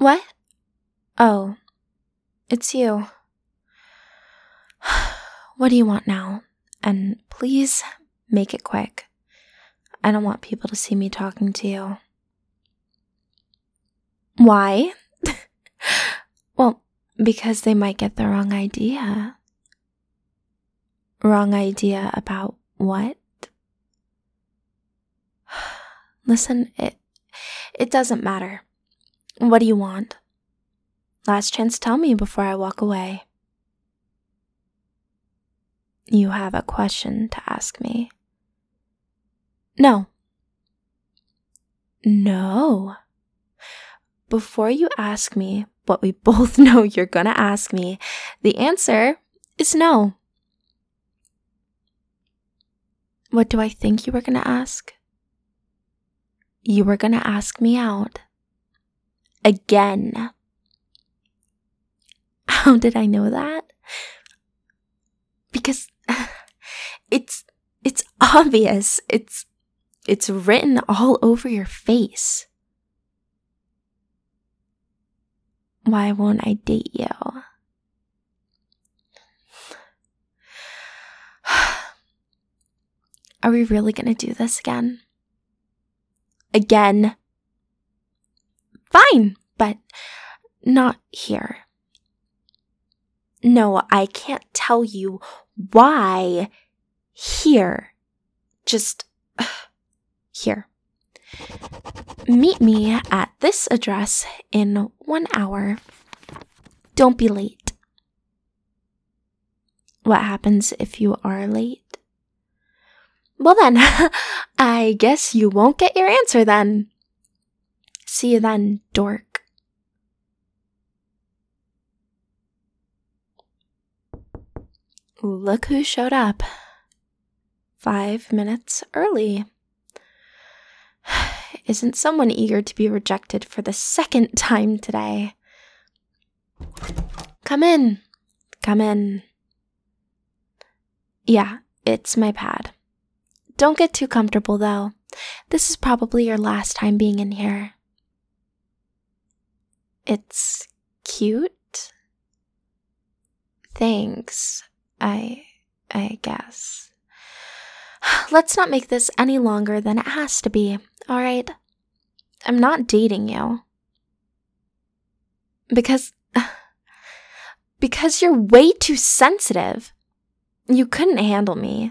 What? Oh, it's you. What do you want now? And please make it quick. I don't want people to see me talking to you. Why? Well, because they might get the wrong idea. Wrong idea about what? Listen, it doesn't matter. What do you want? Last chance, tell me before I walk away. You have a question to ask me. No. No. Before you ask me what we both know you're gonna ask me, the answer is no. What do I think you were gonna ask? You were gonna ask me out. Again. How did I know that? Because it's obvious. It's written all over your face. Why won't I date you? Are we really gonna do this again? Again? Fine, but not here. No, I can't tell you why here. Just here. Meet me at this address in 1 hour. Don't be late. What happens if you are late? Well then, I guess you won't get your answer then. See you then, dork. Look who showed up. 5 minutes early. Isn't someone eager to be rejected for the second time today? Come in. Come in. Yeah, it's my pad. Don't get too comfortable, though. This is probably your last time being in here. It's cute. Thanks, I guess. Let's not make this any longer than it has to be, alright? I'm not dating you. Because you're way too sensitive. You couldn't handle me.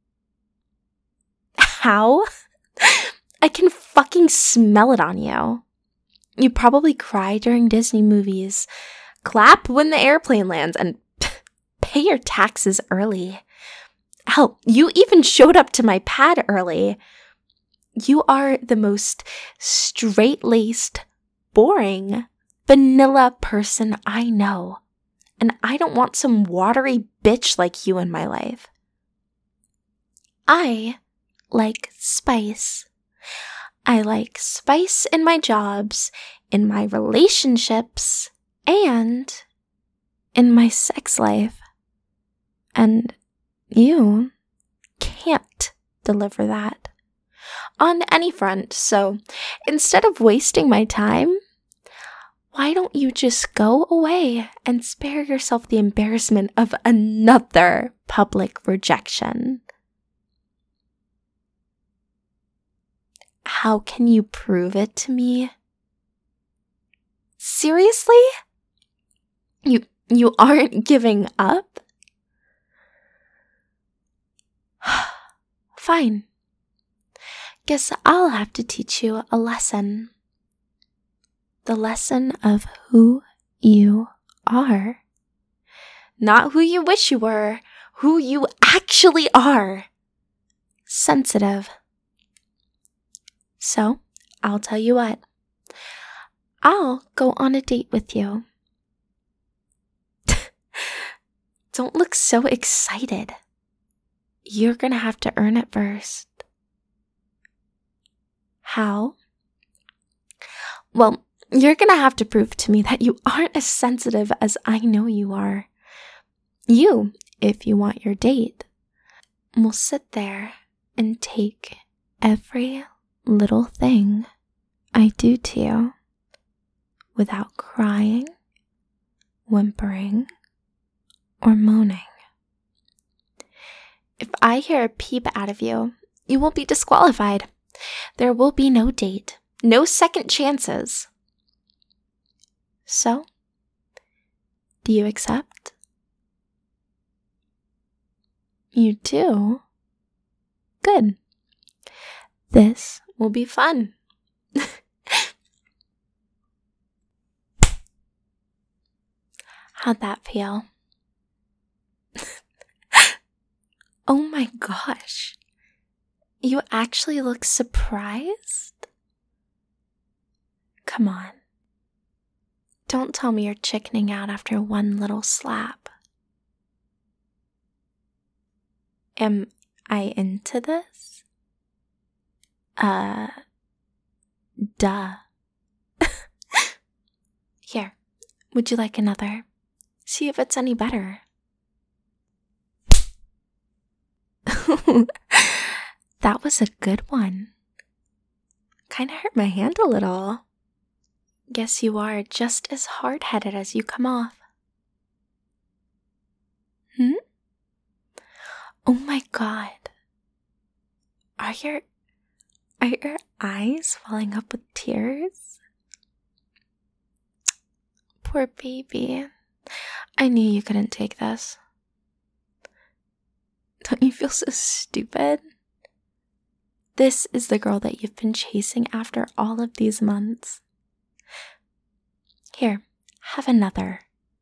How? I can fucking smell it on you. You probably cry during Disney movies, clap when the airplane lands, and pay your taxes early. Hell, you even showed up to my pad early. You are the most straight-laced, boring, vanilla person I know. And I don't want some watery bitch like you in my life. I like spice. I like spice in my jobs, in my relationships, and in my sex life. And you can't deliver that on any front. So instead of wasting my time, why don't you just go away and spare yourself the embarrassment of another public rejection? How can you prove it to me? Seriously? You aren't giving up? Fine. Guess I'll have to teach you a lesson. The lesson of who you are. Not who you wish you were, who you actually are. Sensitive. So, I'll tell you what. I'll go on a date with you. Don't look so excited. You're gonna have to earn it first. How? Well, you're gonna have to prove to me that you aren't as sensitive as I know you are. You, if you want your date, will sit there and take every little thing I do to you without crying, whimpering, or moaning. If I hear a peep out of you, you will be disqualified. There will be no date, no second chances. So, do you accept? You do? Good. This will be fun. How'd that feel? Oh my gosh. You actually look surprised? Come on. Don't tell me you're chickening out after one little slap. Am I into this? Duh. Here, would you like another? See if it's any better. That was a good one. Kinda hurt my hand a little. Guess you are just as hard-headed as you come off. Oh my god. Are your eyes welling up with tears? Poor baby. I knew you couldn't take this. Don't you feel so stupid? This is the girl that you've been chasing after all of these months. Here, have another.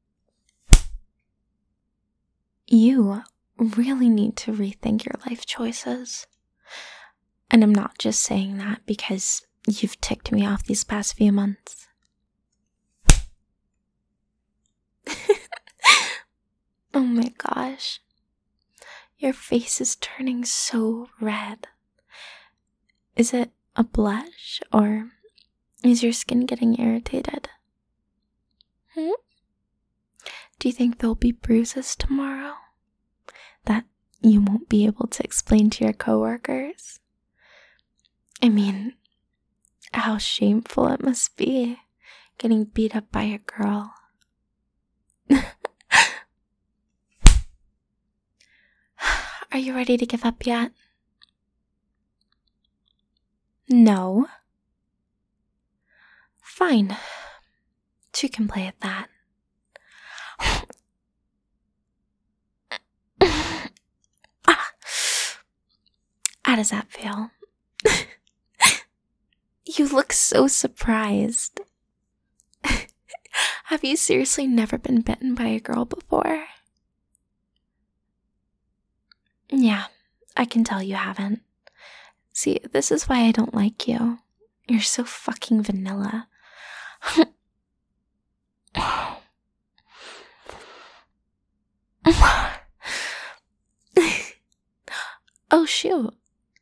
You really need to rethink your life choices. And I'm not just saying that because you've ticked me off these past few months. Oh my gosh. Your face is turning so red. Is it a blush or is your skin getting irritated? Do you think there'll be bruises tomorrow that you won't be able to explain to your coworkers? I mean, how shameful it must be getting beat up by a girl. Are you ready to give up yet? No. Fine. Two can play at that. How does that feel? You look so surprised. Have you seriously never been bitten by a girl before? Yeah, I can tell you haven't. See, this is why I don't like you. You're so fucking vanilla. Oh, shoot.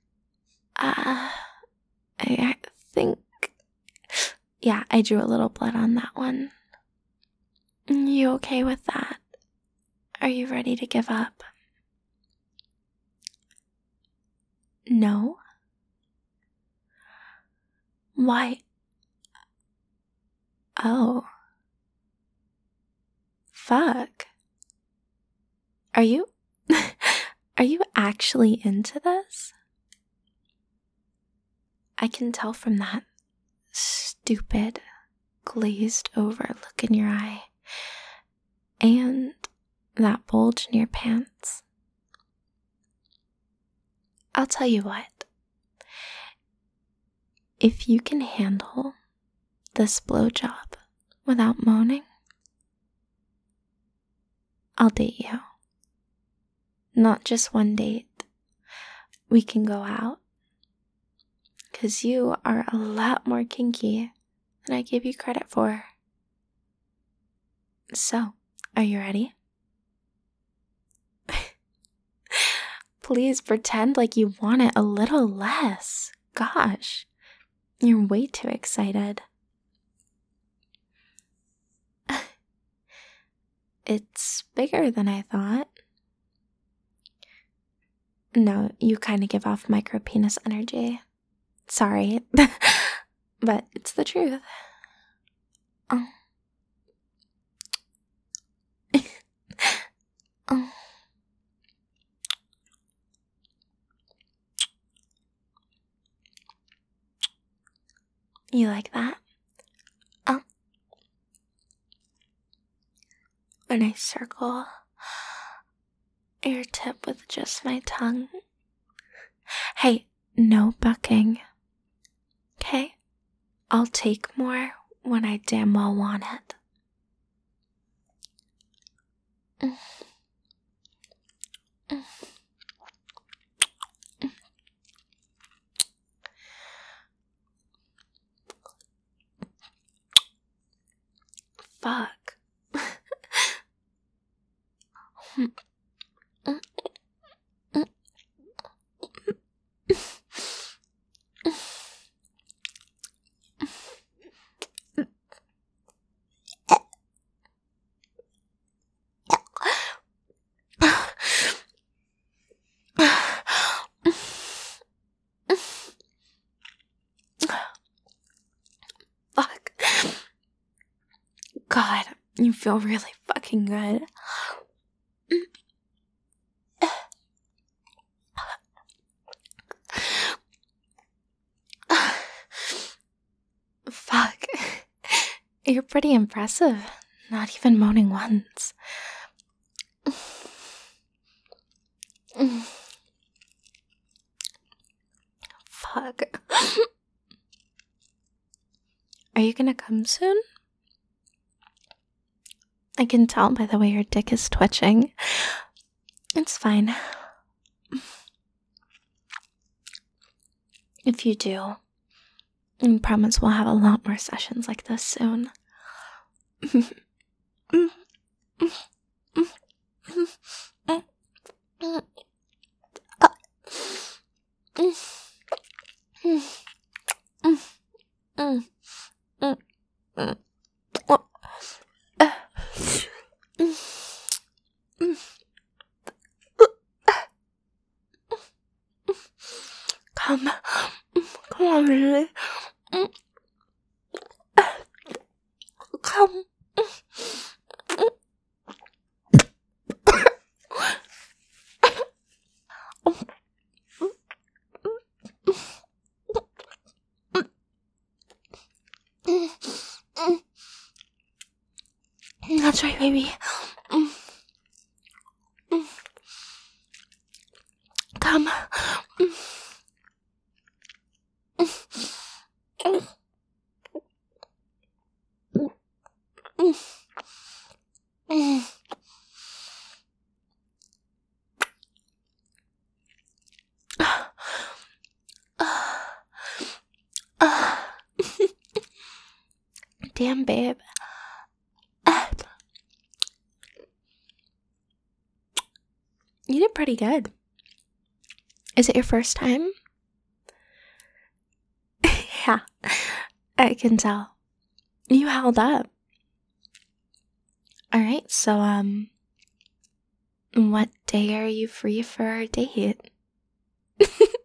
I think... Yeah, I drew a little blood on that one. You okay with that? Are you ready to give up? No? Why? Oh. Fuck. Are you actually into this? I can tell from that stupid, glazed over look in your eye and that bulge in your pants. I'll tell you what. If you can handle this blowjob without moaning, I'll date you. Not just one date. We can go out. 'Cause you are a lot more kinky than I give you credit for. So, are you ready? Please pretend like you want it a little less. Gosh, you're way too excited. It's bigger than I thought. No, you kind of give off micro penis energy. Sorry, but it's the truth. Oh. Oh. You like that? Oh. When I circle your tip with just my tongue. Hey, no bucking. Okay? I'll take more when I damn well want it. Fuck. Fuck. God, you feel really fucking good. Fuck. You're pretty impressive. Not even moaning once. Fuck. Are you gonna come soon? I can tell by the way your dick is twitching. It's fine. If you do, I promise we'll have a lot more sessions like this soon. Come on, baby. Come. That's right, baby. Come. Damn, babe. You did pretty good. Is it your first time? Yeah, I can tell. You held up. Alright, so, what day are you free for our date?